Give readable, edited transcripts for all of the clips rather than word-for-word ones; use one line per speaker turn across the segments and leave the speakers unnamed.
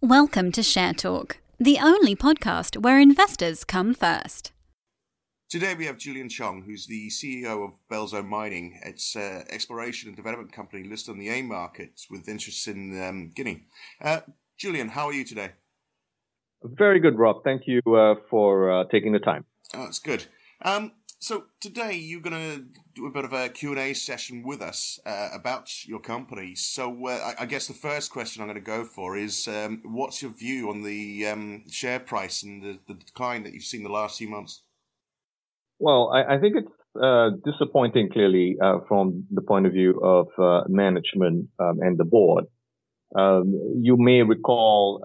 Welcome to Share Talk, the only podcast where investors come first.
Today we have Julian Chong, who's the CEO of Belzone Mining. It's an exploration and development company listed on the AIM markets with interests in Guinea. Julian, how are you today?
Very good, Rob. Thank you for taking the time.
Oh, that's good. So today you're going to do a bit of a Q&A session with us about your company. So I guess the first question I'm going to go for is what's your view on the share price and the decline that you've seen the last few months?
Well, I think it's disappointing, clearly, from the point of view of management and the board. You may recall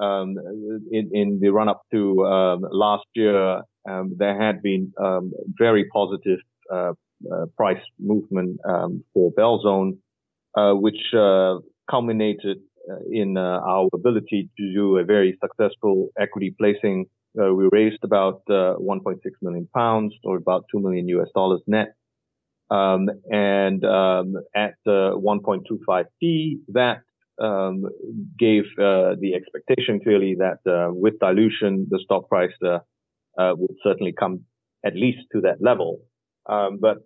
in the run-up to last year, there had been very positive price movement for Belzone, which culminated in our ability to do a very successful equity placing. We raised about 1.6 million pounds, or about $2 million net. And at 1.25p, that gave the expectation clearly that with dilution, the stock price would certainly come at least to that level. But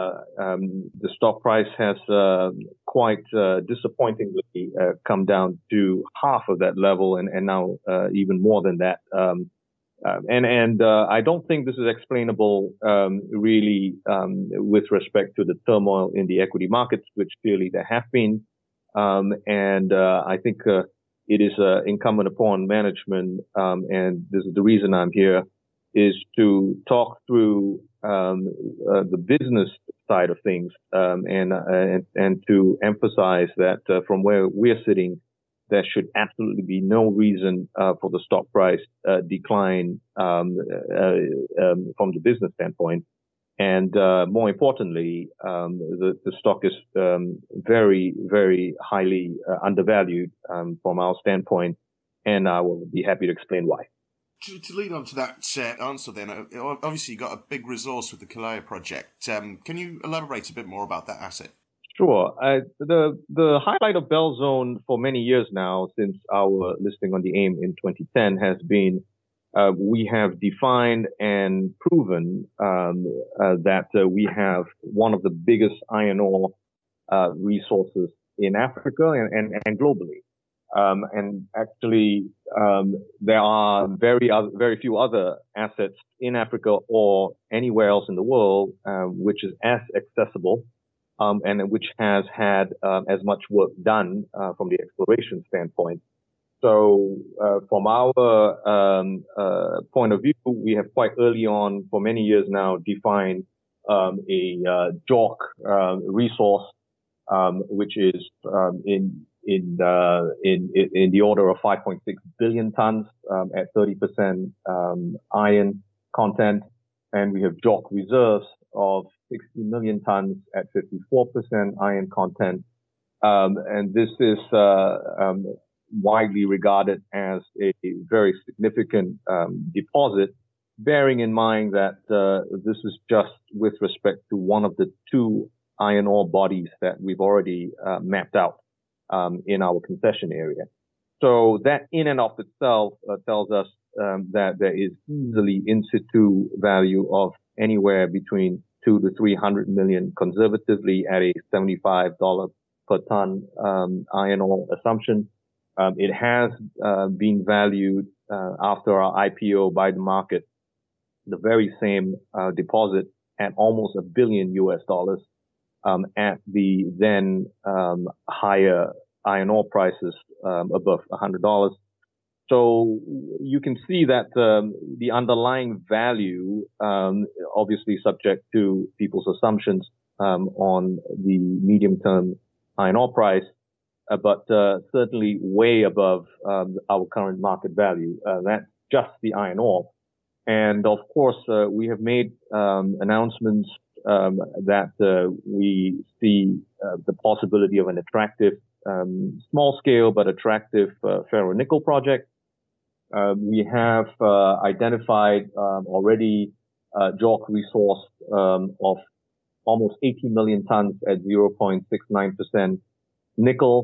the stock price has quite disappointingly come down to half of that level, and now even more than that. And I don't think this is explainable really with respect to the turmoil in the equity markets, which clearly there have been. And I think it is incumbent upon management, and this is the reason I'm here, is to talk through the business side of things, and to emphasize that from where we're sitting, there should absolutely be no reason for the stock price decline from the business standpoint. And more importantly, the stock is very, very highly undervalued from our standpoint, and I will be happy to explain why.
To lead on to that answer then, obviously you got a big resource with the Kalaya project. Can you elaborate a bit more about that asset?
Sure. The highlight of Belzone for many years now, since our listing on the AIM in 2010, has been we have defined and proven that we have one of the biggest iron ore resources in Africa and globally. And actually, there are very few other assets in Africa or anywhere else in the world which is as accessible and which has had as much work done from the exploration standpoint. So from our point of view, we have quite early on, for many years now, defined a JORC resource, which is in the order of 5.6 billion tons at 30% iron content, and we have JORC reserves of 60 million tons at 54% iron content, and this is widely regarded as a very significant deposit, bearing in mind that this is just with respect to one of the two iron ore bodies that we've already mapped out in our concession area. So that in and of itself tells us that there is easily in situ value of anywhere between 200 to 300 million conservatively at a $75 per ton iron ore assumption. It has been valued after our IPO by the market, the very same deposit, at almost $1 billion at the then higher iron ore prices above $100. So you can see that the underlying value, obviously subject to people's assumptions on the medium-term iron ore price, but certainly way above our current market value. That's just the iron ore. And of course, we have made announcements that we see the possibility of an attractive, small scale but attractive ferronickel project. We have identified already JORC resource of almost 80 million tons at 0.69% nickel.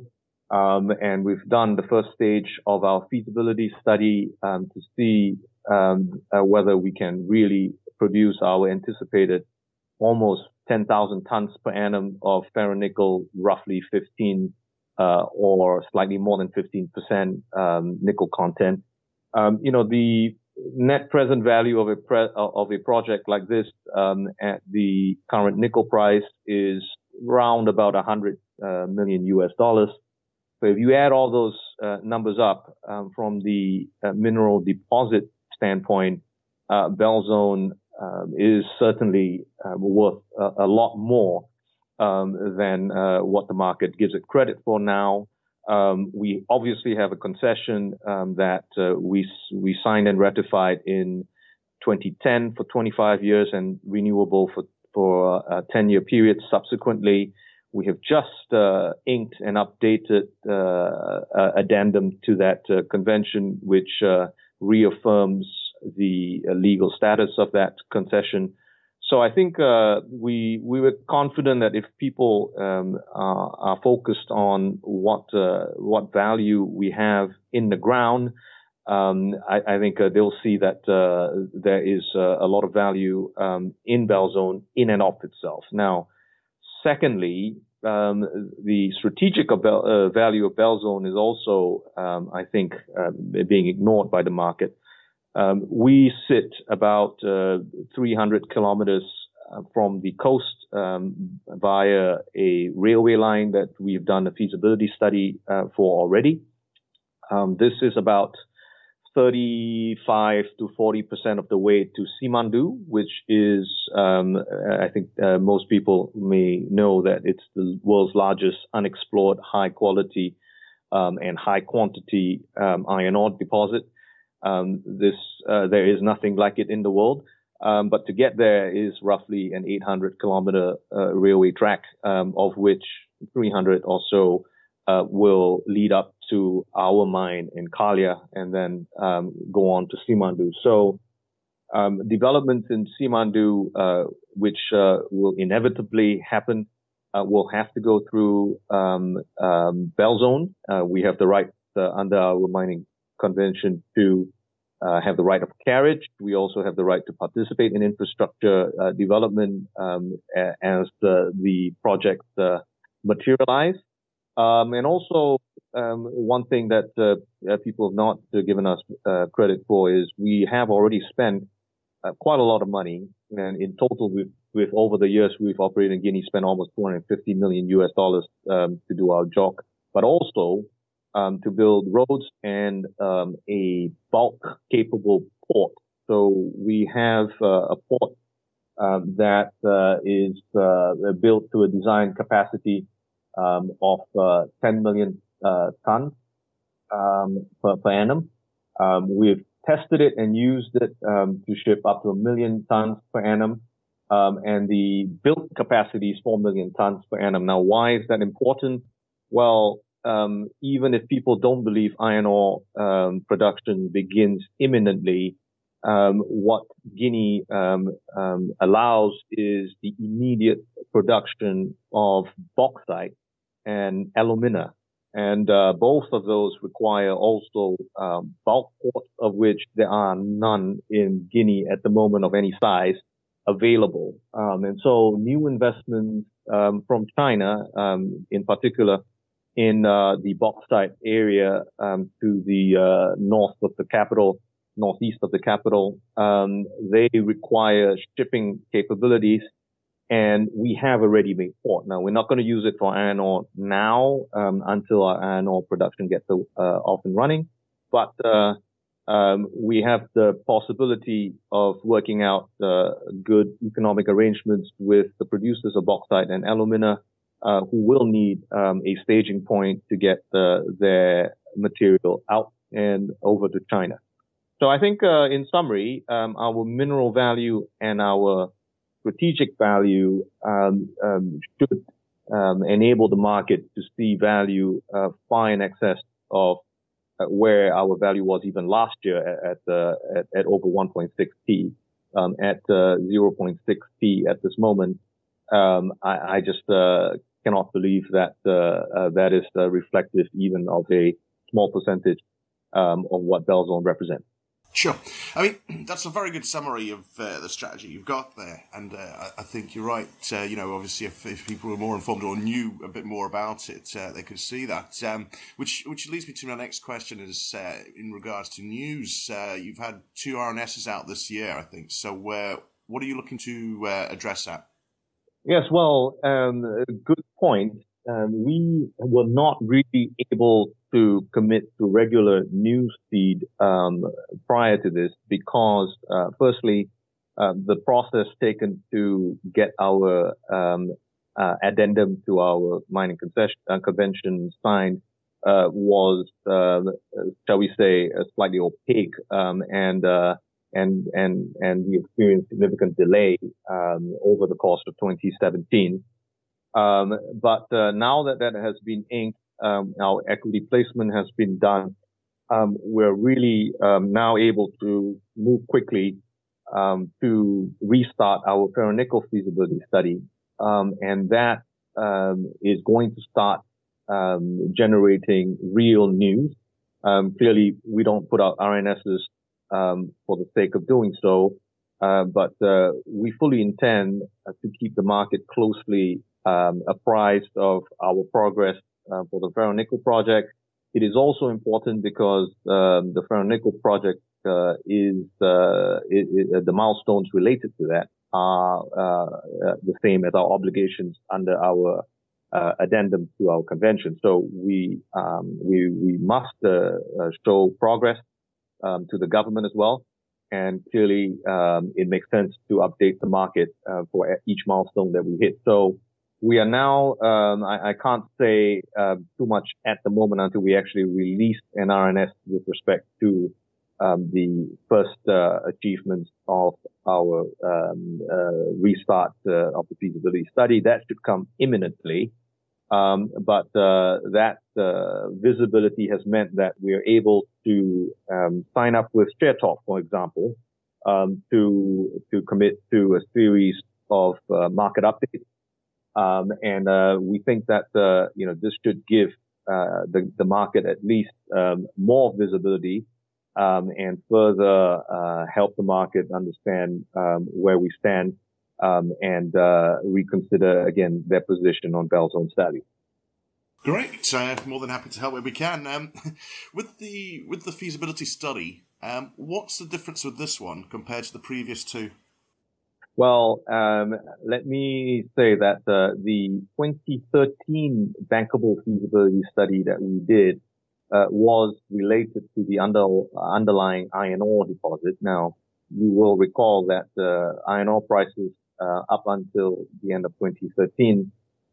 And we've done the first stage of our feasibility study to see whether we can really produce our anticipated almost 10,000 tons per annum of ferronickel, roughly 15 or slightly more than 15% nickel content. The net present value of a project like this at the current nickel price is around about $100 million US. So if you add all those numbers up from the mineral deposit standpoint, Belzone is certainly worth a lot more than what the market gives it credit for now. We obviously have a concession that we signed and ratified in 2010 for 25 years and renewable for a 10-year period subsequently. We have just inked an updated addendum to that convention, which reaffirms the legal status of that concession. So I think we were confident that if people are focused on what value we have in the ground, I think they'll see that there is a lot of value in Belzone in and of itself. Now, secondly, the strategic value of Belzone is also, I think, being ignored by the market. We sit about 300 kilometers from the coast via a railway line that we've done a feasibility study for already. This is about 35 to 40% of the way to Simandou, which is, I think most people may know that it's the world's largest unexplored high quality and high quantity iron ore deposit. There is nothing like it in the world. But to get there is roughly an 800 kilometer railway track, of which 300 or so will lead up to our mine in Kalia and then go on to Simandou. So developments in Simandou, which will inevitably happen, will have to go through Belzone. We have the right under our mining convention to have the right of carriage. We also have the right to participate in infrastructure development as the project materialize. And also, one thing that people have not given us credit for is we have already spent quite a lot of money, and in total, with over the years we've operated in Guinea, spent almost $250 million US to do our job, but also to build roads and a bulk capable port. So we have a port that is built to a design capacity of 10 million tons per annum. We've tested it and used it to ship up to 1 million tons per annum. And the built capacity is 4 million tons per annum. Now, why is that important? Well, even if people don't believe iron ore production begins imminently, what Guinea allows is the immediate production of bauxite and alumina. And both of those require also bulk ports, of which there are none in Guinea at the moment of any size available. And so new investments from China, in particular, in the bauxite area to the north of the capital, northeast of the capital, they require shipping capabilities, and we have a ready-made port. Now, we're not going to use it for iron ore now until our iron ore production gets off and running, but we have the possibility of working out good economic arrangements with the producers of bauxite and alumina, who will need a staging point to get their material out and over to China. So I think, in summary, our mineral value and our strategic value should enable the market to see value far in excess of where our value was even last year at over 1.6p, at 0.6p at this moment. I just cannot believe that that is reflective even of a small percentage of what Belzone represents.
Sure. I mean, that's a very good summary of the strategy you've got there. And I think you're right. Obviously, if people were more informed or knew a bit more about it, they could see that. Which leads me to my next question is in regards to news. You've had 2 RNSs out this year, I think. So what are you looking to address that?
Yes, well, good point. We were not really able to commit to regular news feed prior to this because, firstly, the process taken to get our addendum to our mining convention signed was, shall we say, slightly opaque, and we experienced significant delay over the course of 2017. But now that has been inked, our equity placement has been done. We're really now able to move quickly to restart our ferronickel feasibility study, and that is going to start generating real news. Clearly, we don't put out RNSs for the sake of doing so, but we fully intend to keep the market closely apprised of our progress for the ferronickel project. It is also important because the ferronickel project is the milestones related to that are the same as our obligations under our addendum to our convention. So we must show progress to the government as well. And clearly, it makes sense to update the market for each milestone that we hit. So we are now, I can't say too much at the moment until we actually release an RNS with respect to the first achievements of our restart of the feasibility study. That should come imminently. But that visibility has meant that we are able to sign up with ShareTalk, for example, to commit to a series of market updates. And we think that this should give the market at least more visibility and further help the market understand where we stand and reconsider again their position on Belzone's value.
Great, more than happy to help where we can. With the feasibility study, what's the difference with this one compared to the previous 2?
Well, let me say that the 2013 bankable feasibility study that we did was related to the underlying iron ore deposit. Now, you will recall that iron ore prices up until the end of 2013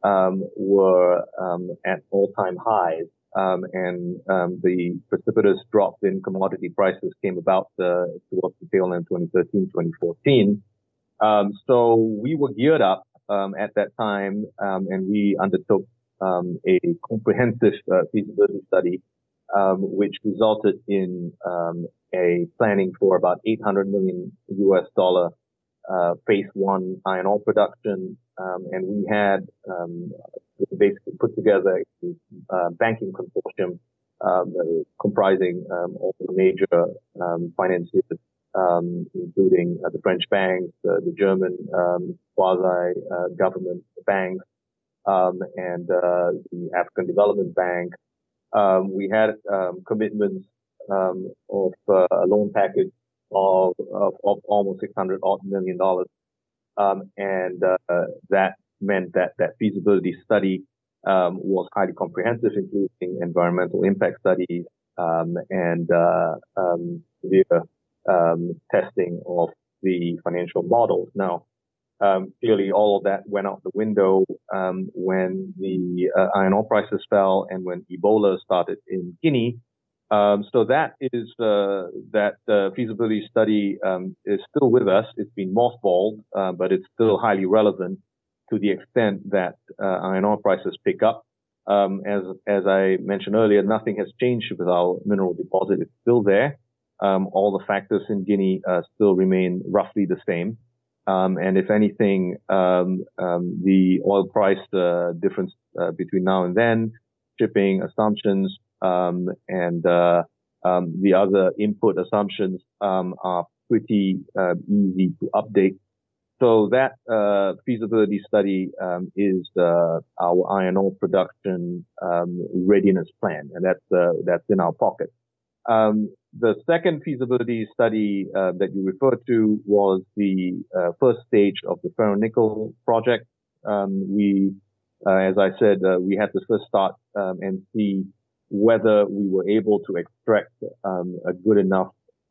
were at all-time highs, and the precipitous drop in commodity prices came about towards the tail end of 2013, 2014. So we were geared up at that time, and we undertook a comprehensive feasibility study, which resulted in a planning for about $800 million phase 1 iron ore production, and we had basically put together a banking consortium comprising all the major financiers, including the French banks, the German quasi-government banks, and the African Development Bank. We had commitments of a loan package of almost $600 million, and that meant that feasibility study was highly comprehensive, including environmental impact studies and severe testing of the financial models. Now, clearly, all of that went out the window when the iron ore prices fell and when Ebola started in Guinea. So that is that feasibility study is still with us. It's been mothballed, but it's still highly relevant to the extent that iron ore prices pick up. As I mentioned earlier, nothing has changed with our mineral deposit. It's still there. All the factors in Guinea still remain roughly the same. And if anything, the oil price difference between now and then, shipping assumptions, and the other input assumptions are pretty easy to update. So that feasibility study is our iron ore production readiness plan, and that's in our pocket. The second feasibility study that you referred to was the first stage of the ferronickel project. As I said, we had to first start and see whether we were able to extract a good enough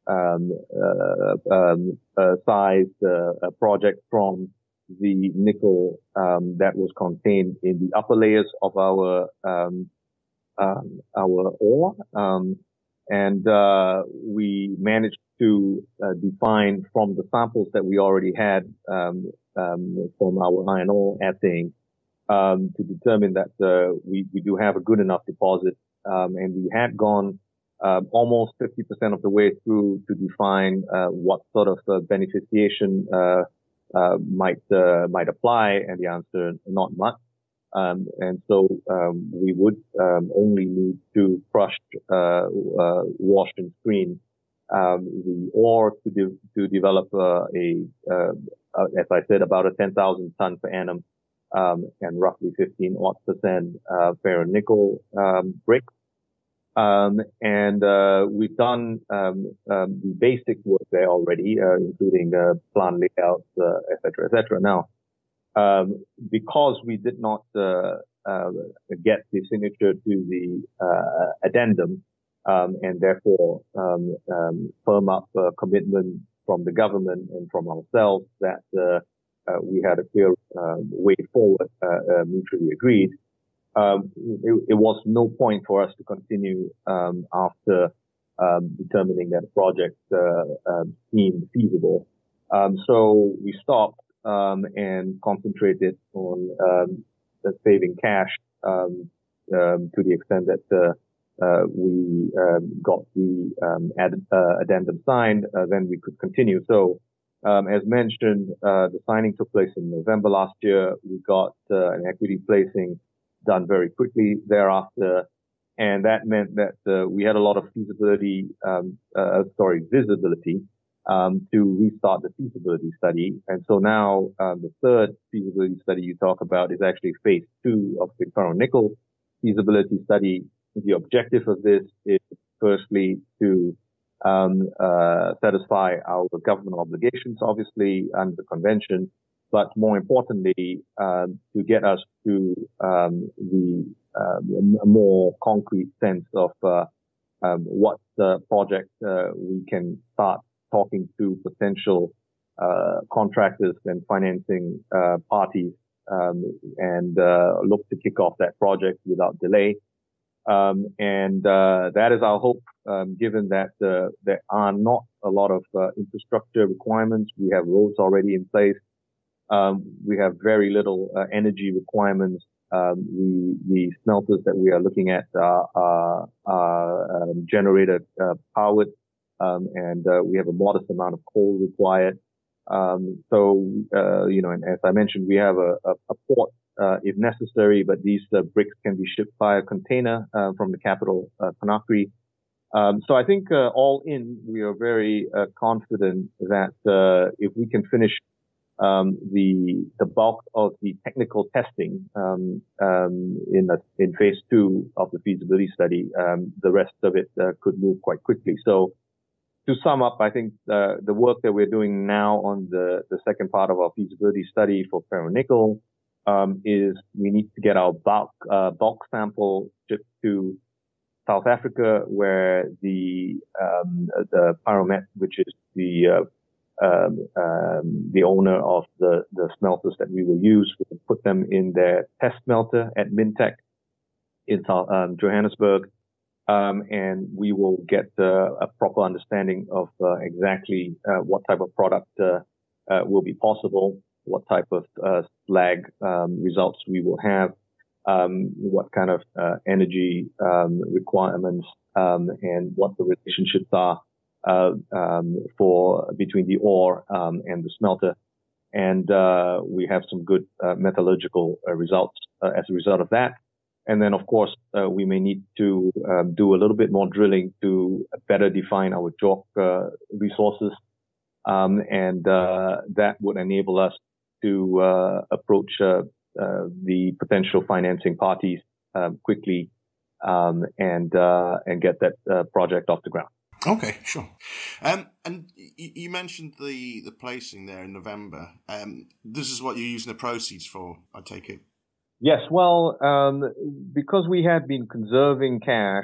sized project from the nickel that was contained in the upper layers of our ore. And we managed to define from the samples that we already had from our iron ore assaying to determine that we do have a good enough deposit. And we had gone almost 50% of the way through to define what sort of beneficiation might apply, and the answer, not much. And so we would only need to crush, wash, and screen the ore to develop as I said, about a 10,000 ton per annum and roughly 15% ferronickel brick. And we've done the basic work there already, including plant layouts, et cetera, et cetera. Now, because we did not get the signature to the addendum, and therefore firm up a commitment from the government and from ourselves that we had a clear way forward, mutually agreed. It was no point for us to continue after determining that the project seemed feasible. So we stopped and concentrated on saving cash to the extent that we got the addendum signed. Then we could continue. So as mentioned, the signing took place in November last year. We got an equity placing done very quickly thereafter, and that meant that we had a lot of visibility to restart the feasibility study. And so now the third feasibility study you talk about is actually phase 2 of the ferronickel feasibility study. The objective of this is firstly to satisfy our government obligations, obviously, under the convention, but more importantly, to get us to a more concrete sense of what the project we can start talking to potential contractors and financing parties and look to kick off that project without delay. And that is our hope, given that there are not a lot of infrastructure requirements. We have roads already in place. We have very little energy requirements. The smelters that we are looking at are generator powered, and we have a modest amount of coal required. And as I mentioned, we have a port if necessary, but these bricks can be shipped by a container from the capital, Conakry. So I think all in, we are very confident that if we can finish the bulk of the technical testing in phase 2 of the feasibility study, the rest of it could move quite quickly. So to sum up, I think the work that we're doing now on the second part of our feasibility study for ferronickel is we need to get our bulk sample shipped to South Africa, where the Pyromet, which is the owner of the smelters that we will use, will put them in their test smelter at Mintech in Johannesburg, and we will get a proper understanding of exactly what type of product will be possible, what type of slag results we will have, what kind of energy requirements, and what the relationships are between the ore and the smelter. And we have some good metallurgical results as a result of that. And then, of course, we may need to do a little bit more drilling to better define our JORC resources. And that would enable us to approach the potential financing parties quickly and get that project off the ground.
Okay, sure. And you mentioned the placing there in November. This is what you're using the proceeds for, I take it.
Yes, well, because we had been conserving cash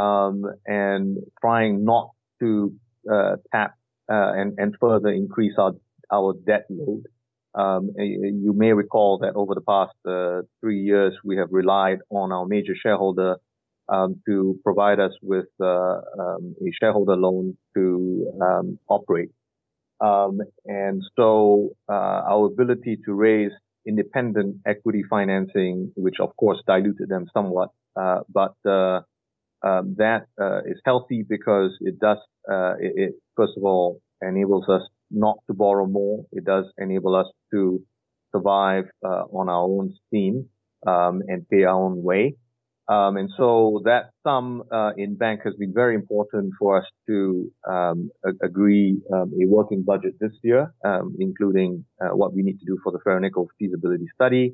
and trying not to tap and further increase our debt load. You may recall that over the past 3 years, we have relied on our major shareholder to provide us with a shareholder loan to operate. And so our ability to raise independent equity financing, which of course diluted them somewhat, but that is healthy because it does, it first of all enables us not to borrow more. It does enable us to survive on our own steam and pay our own way. And so that sum in bank has been very important for us to agree a working budget this year, including what we need to do for the ferronickel feasibility study,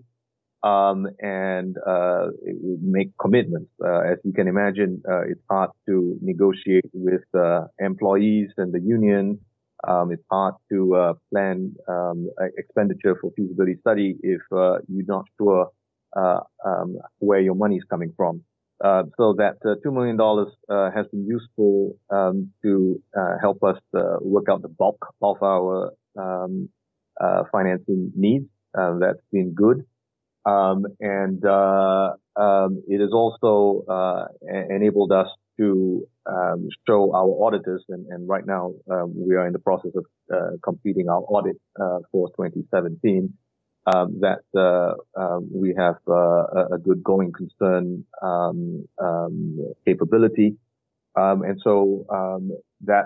and make commitments. As you can imagine, it's hard to negotiate with employees and the union. It's hard to plan expenditure for feasibility study if you're not sure where your money is coming from. So that $2 million has been useful to help us work out the bulk of our financing needs. That's been good. And it has also enabled us to show our auditors, and right now we are in the process of completing our audit for 2017, that we have a good going concern capability, and so that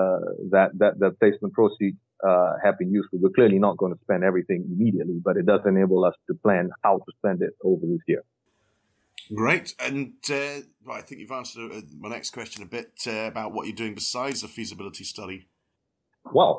the placement proceeds have been useful. We're clearly not going to spend everything immediately, but it does enable us to plan how to spend it over this year.
Great. And I think you've answered my next question a bit about what you're doing besides the feasibility study.
Well,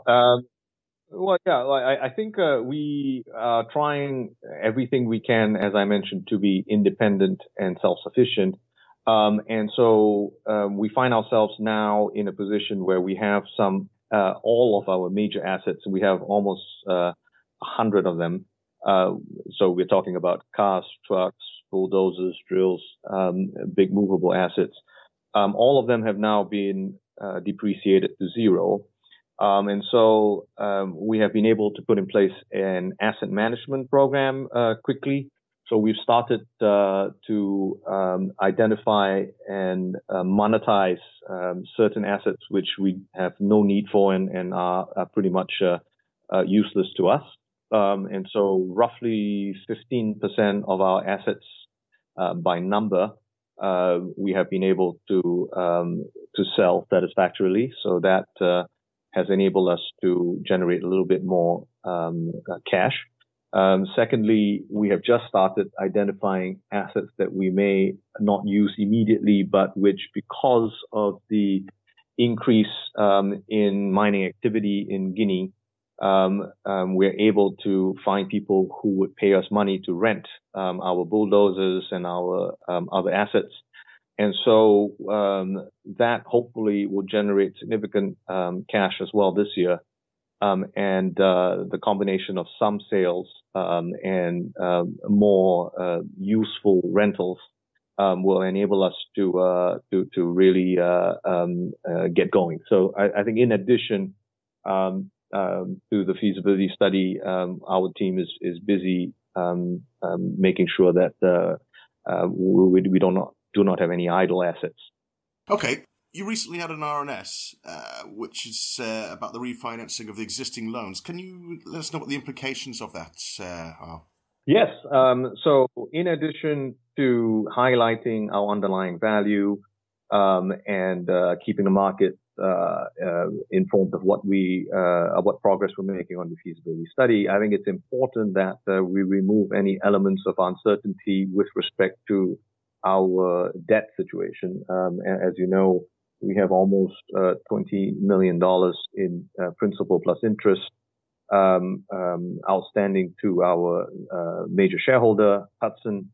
yeah, I think we are trying everything we can, as I mentioned, to be independent and self-sufficient. And so we find ourselves now in a position where we have all of our major assets. We have almost 100 of them. So we're talking about cars, trucks, bulldozers, drills, big movable assets. All of them have now been depreciated to zero. And so we have been able to put in place an asset management program quickly. So we've started to identify and monetize certain assets which we have no need for and are pretty much useless to us. And so roughly 15% of our assets by number we have been able to sell satisfactorily. So that has enabled us to generate a little bit more cash. Secondly, we have just started identifying assets that we may not use immediately, but which, because of the increase in mining activity in Guinea, we're able to find people who would pay us money to rent our bulldozers and our other assets. And so that hopefully will generate significant cash as well this year. And the combination of some sales and more useful rentals will enable us to really get going. So I think in addition to the feasibility study, our team is busy making sure that we do not have any idle assets.
Okay. You recently had an RNS, which is about the refinancing of the existing loans. Can you let us know what the implications of that are?
Yes. So in addition to highlighting our underlying value and keeping the market informed of what progress we're making on the feasibility study. I think it's important that we remove any elements of uncertainty with respect to our debt situation. As you know, we have almost $20 million in principal plus interest outstanding to our major shareholder, Hudson.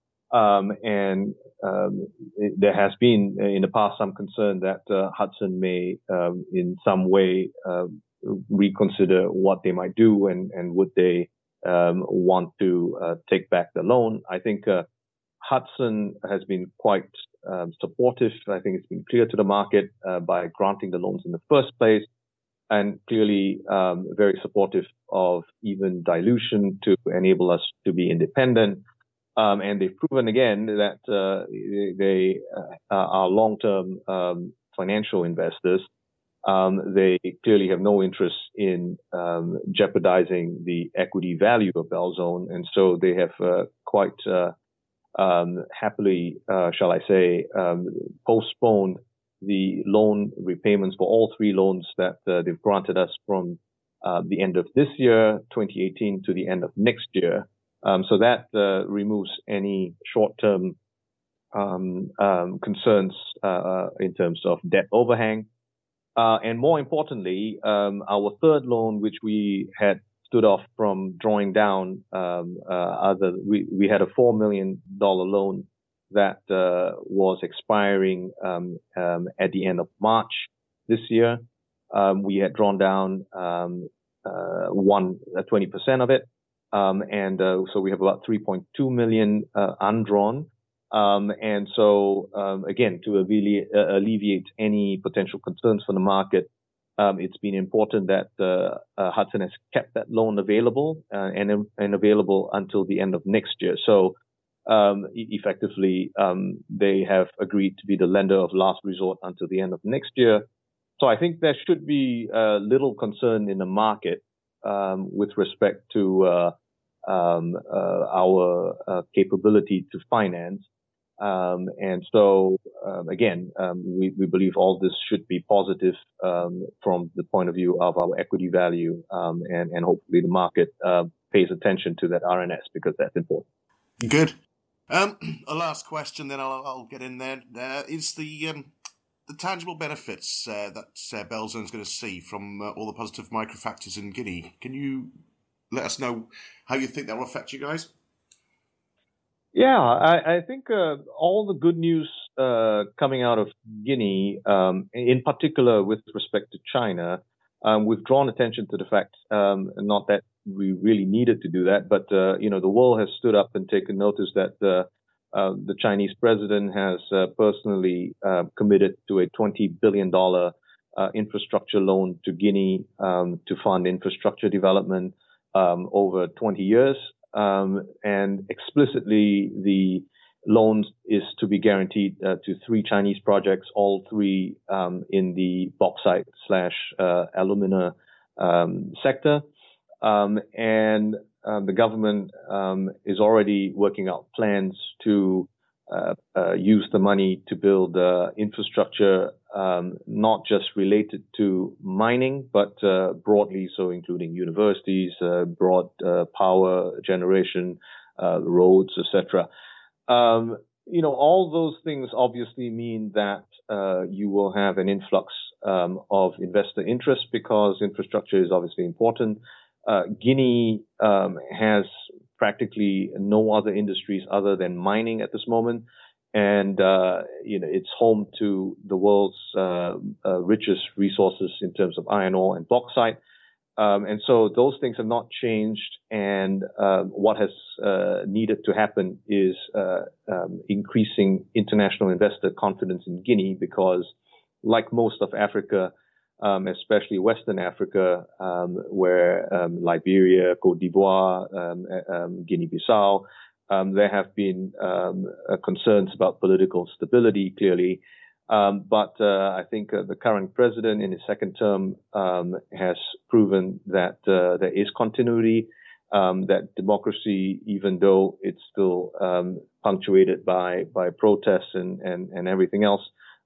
There has been in the past some concern that Hudson may in some way reconsider what they might do and would they want to take back the loan. I think Hudson has been quite supportive. I think it's been clear to the market by granting the loans in the first place, and clearly very supportive of even dilution to enable us to be independent. And they've proven again that they are long-term financial investors. They clearly have no interest in jeopardizing the equity value of Belzone, and so they have quite happily, shall I say, postponed the loan repayments for all three loans that they've granted us from the end of this year, 2018, to the end of next year. So that removes any short-term concerns in terms of debt overhang. And more importantly, our third loan, which we had stood off from drawing down, we had a $4 million loan that was expiring at the end of March this year. We had drawn down 20% of it. So we have about 3.2 million undrawn. And so, again, to alleviate any potential concerns from the market, it's been important that Hudson has kept that loan available and available until the end of next year. So effectively, they have agreed to be the lender of last resort until the end of next year. So I think there should be little concern in the market with respect to our capability to finance. And so, again, we believe all this should be positive from the point of view of our equity value, and hopefully the market pays attention to that RNS because that's important.
Good. A last question, then I'll get in there. Is the tangible benefits that Belzone's going to see from all the positive microfactors in Guinea? Can you let us know how you think that will affect you guys?
Yeah, I think all the good news coming out of Guinea, in particular with respect to China, we've drawn attention to the fact, not that we really needed to do that, but the world has stood up and taken notice that the Chinese president has personally committed to a $20 billion infrastructure loan to Guinea to fund infrastructure development over 20 years. And explicitly, the loans is to be guaranteed to three Chinese projects, all three in the bauxite/alumina sector. And the government is already working out plans to use the money to build infrastructure, not just related to mining, but broadly, so including universities, broad power generation, roads, etc. All those things obviously mean that you will have an influx of investor interest because infrastructure is obviously important. Guinea has practically no other industries other than mining at this moment. And, it's home to the world's richest resources in terms of iron ore and bauxite. And so those things have not changed. And what has needed to happen is increasing international investor confidence in Guinea because, like most of Africa, especially Western Africa, where Liberia, Cote d'Ivoire, Guinea-Bissau, there have been concerns about political stability, clearly. But I think the current president in his second term has proven that there is continuity, that democracy, even though it's still punctuated by protests and everything else,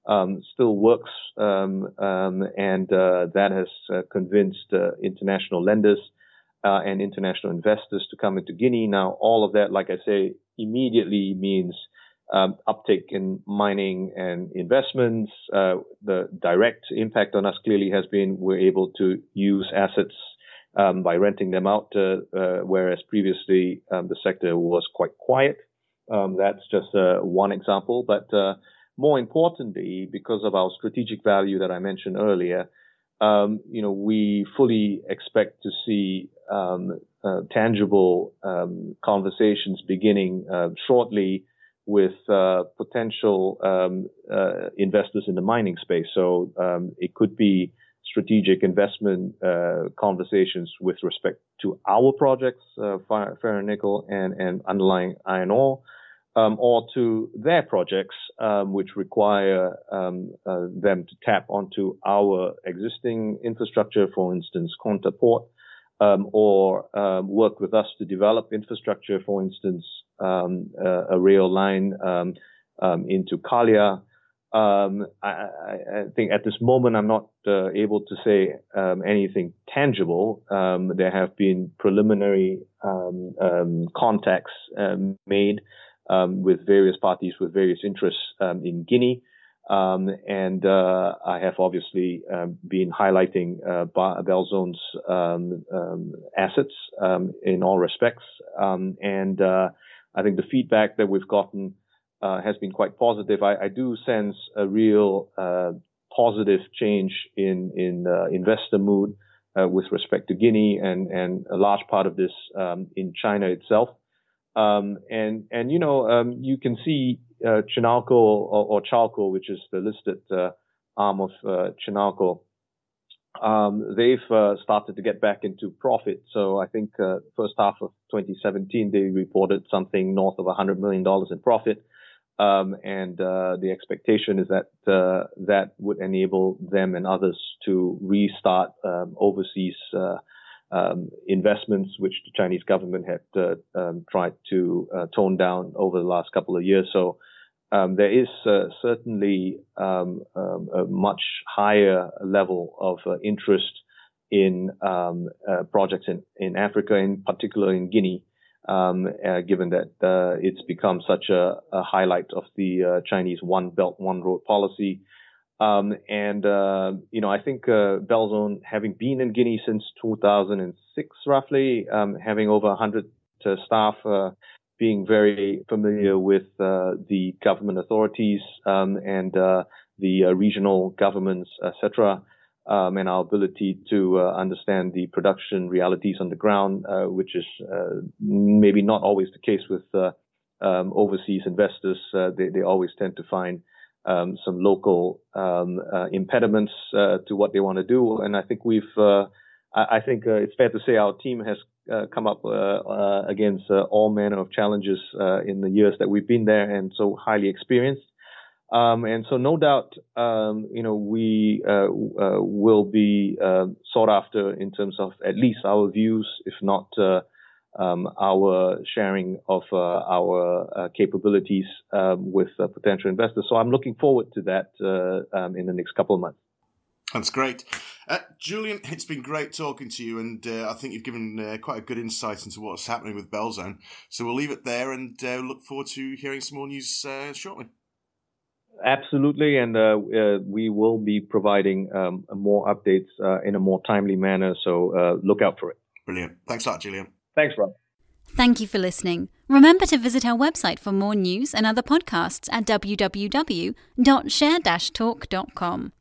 still works, and that has convinced international lenders and international investors to come into Guinea. Now, all of that, like I say, immediately means uptick in mining and investments. The direct impact on us clearly has been we're able to use assets by renting them out, whereas previously the sector was quite quiet. That's just one example. But more importantly, because of our strategic value that I mentioned earlier, we fully expect to see tangible conversations beginning shortly with potential investors in the mining space. So it could be strategic investment conversations with respect to our projects, ferronickel and underlying iron ore, or to their projects, which require them to tap onto our existing infrastructure, for instance, Konta Port, or work with us to develop infrastructure, for instance, a rail line into Kalia. I think at this moment I'm not able to say anything tangible. There have been preliminary contacts made with various parties with various interests in Guinea. And I have obviously been highlighting Belzone's assets in all respects. And I think the feedback that we've gotten has been quite positive. I do sense a real positive change in investor mood with respect to Guinea, and a large part of this in China itself. You can see Chinalco or Chalco, which is the listed arm of Chinalco. They've started to get back into profit. So I think first half of 2017 they reported something north of $100 million in profit. And the expectation is that that would enable them and others to restart overseas investments, which the Chinese government had tried to tone down over the last couple of years. So there is certainly a much higher level of interest in projects in Africa, in particular in Guinea. Given that it's become such a highlight of the Chinese One Belt, One Road policy. I think Belzone, having been in Guinea since 2006, roughly, having over 100 staff, being very familiar with the government authorities and the regional governments, etc., and our ability to understand the production realities on the ground, which is maybe not always the case with overseas investors. They always tend to find some local impediments to what they want to do. And I think I think it's fair to say our team has come up against all manner of challenges in the years that we've been there, and so highly experienced. And so no doubt, we will be sought after in terms of at least our views, if not our sharing of our capabilities with potential investors. So I'm looking forward to that in the next couple of months.
That's great. Julian, it's been great talking to you, and I think you've given quite a good insight into what's happening with Belzone. So we'll leave it there and look forward to hearing some more news shortly.
Absolutely, and we will be providing more updates in a more timely manner, so look out for it.
Brilliant. Thanks a lot, Julian.
Thanks, Rob.
Thank you for listening. Remember to visit our website for more news and other podcasts at www.share-talk.com.